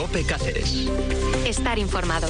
COPE Cáceres. Estar informado.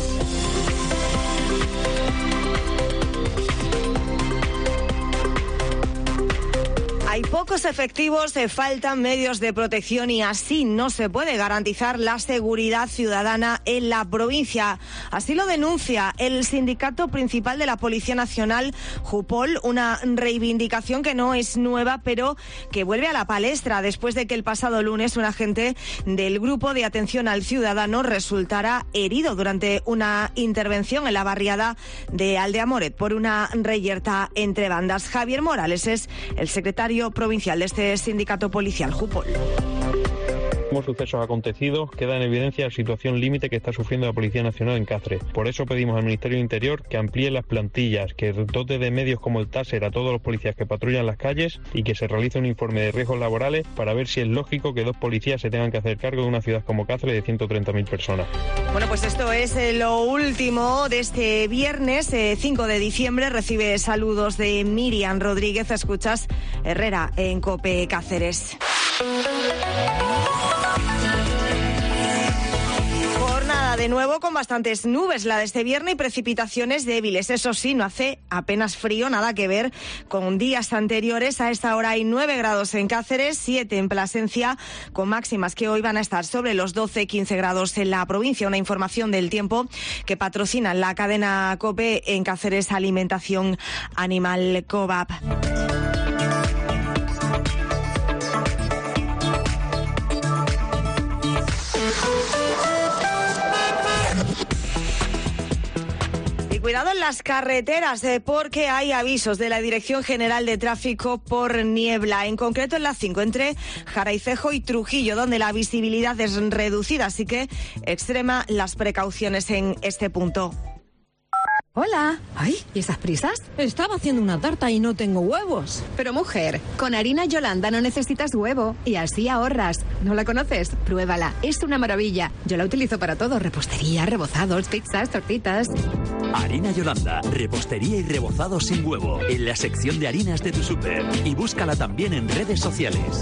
Hay pocos efectivos, faltan medios de protección y así no se puede garantizar la seguridad ciudadana en la provincia. Así lo denuncia el sindicato principal de la Policía Nacional, JUPOL, una reivindicación que no es nueva, pero que vuelve a la palestra después de que el pasado lunes un agente del Grupo de Atención al Ciudadano resultara herido durante una intervención en la barriada de Aldeamoret por una reyerta entre bandas. Javier Morales es el secretario provincial de este sindicato policial, JUPOL. Como sucesos acontecidos, queda en evidencia la situación límite que está sufriendo la Policía Nacional en Cáceres. Por eso pedimos al Ministerio del Interior que amplíe las plantillas, que dote de medios como el TASER a todos los policías que patrullan las calles y que se realice un informe de riesgos laborales para ver si es lógico que 2 policías se tengan que hacer cargo de una ciudad como Cáceres de 130.000 personas. Bueno, pues esto es lo último de este viernes 5 de diciembre. Recibe saludos de Miriam Rodríguez. Escuchas Herrera en COPE Cáceres. Jornada de nuevo con bastantes nubes la de este viernes y precipitaciones débiles. Eso sí, no hace apenas frío, nada que ver con días anteriores. A esta hora hay 9 grados en Cáceres, 7 en Plasencia, con máximas que hoy van a estar sobre los 12-15 grados en la provincia. Una información del tiempo que patrocina la cadena COPE en Cáceres, Alimentación Animal Coop. Cuidado en las carreteras porque hay avisos de la Dirección General de Tráfico por niebla, en concreto en la 5 entre Jaraicejo y Trujillo, donde la visibilidad es reducida, así que extrema las precauciones en este punto. Hola. Ay, ¿y esas prisas? Estaba haciendo una tarta y no tengo huevos. Pero mujer, con harina Yolanda no necesitas huevo y así ahorras. ¿No la conoces? Pruébala, es una maravilla. Yo la utilizo para todo, repostería, rebozados, pizzas, tortitas. Harina Yolanda, repostería y rebozados sin huevo, en la sección de harinas de tu súper. Y búscala también en redes sociales.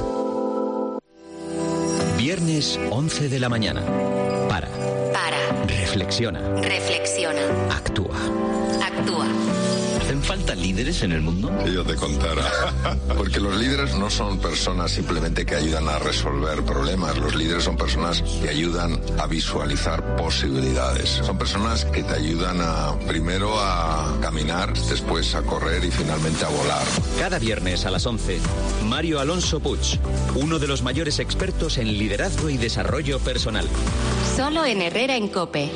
Viernes 11 de la mañana. Para. Reflexiona. Actúa. ¿Hacen falta líderes en el mundo? Yo te contara. Porque los líderes no son personas simplemente que ayudan a resolver problemas. Los líderes son personas que ayudan a visualizar posibilidades. Son personas que te ayudan primero a caminar, después a correr y finalmente a volar. Cada viernes a las 11, Mario Alonso Puig, uno de los mayores expertos en liderazgo y desarrollo personal. Solo en Herrera en COPE.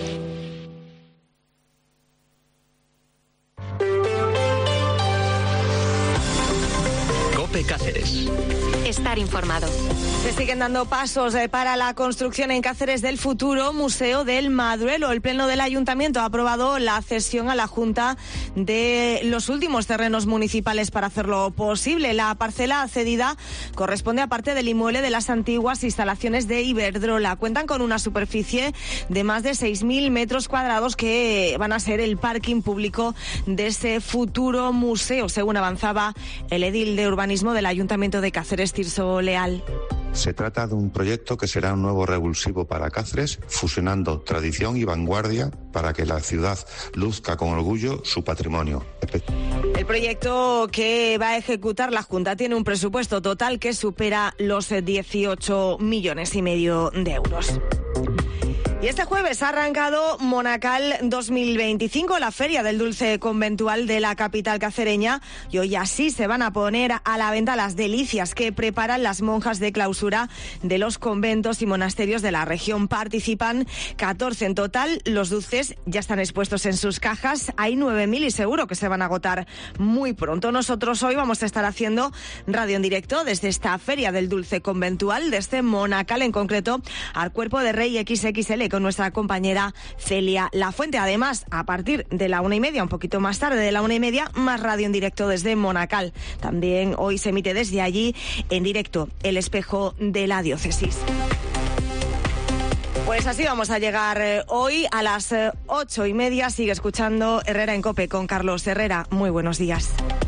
COPE Cáceres. Estar informado. Se siguen dando pasos para la construcción en Cáceres del futuro Museo del Madruelo. El Pleno del Ayuntamiento ha aprobado la cesión a la Junta de los últimos terrenos municipales para hacerlo posible. La parcela cedida corresponde a parte del inmueble de las antiguas instalaciones de Iberdrola. Cuentan con una superficie de más de 6.000 metros cuadrados que van a ser el parking público de ese futuro museo, según avanzaba el edil de urbanismo del Ayuntamiento de Cáceres, Tirso Leal. Se trata de un proyecto que será un nuevo revulsivo para Cáceres, fusionando tradición y vanguardia para que la ciudad luzca con orgullo su patrimonio. El proyecto que va a ejecutar la Junta tiene un presupuesto total que supera los 18,5 millones de euros. Y este jueves ha arrancado Monacal 2025, la feria del dulce conventual de la capital cacereña, y hoy así se van a poner a la venta las delicias que preparan las monjas de clausura de los conventos y monasterios de la región. Participan 14 en total, los dulces ya están expuestos en sus cajas, hay 9.000 y seguro que se van a agotar muy pronto. Nosotros hoy vamos a estar haciendo radio en directo desde esta feria del dulce conventual, desde Monacal, en concreto al Cuerpo de Rey XXL, con nuestra compañera Celia Lafuente. Además, a partir de la 1:30, un poquito más tarde de la 1:30, más radio en directo desde Monacal. También hoy se emite desde allí en directo El Espejo de la Diócesis. Pues así vamos a llegar hoy a las 8:30. Sigue escuchando Herrera en COPE con Carlos Herrera. Muy buenos días.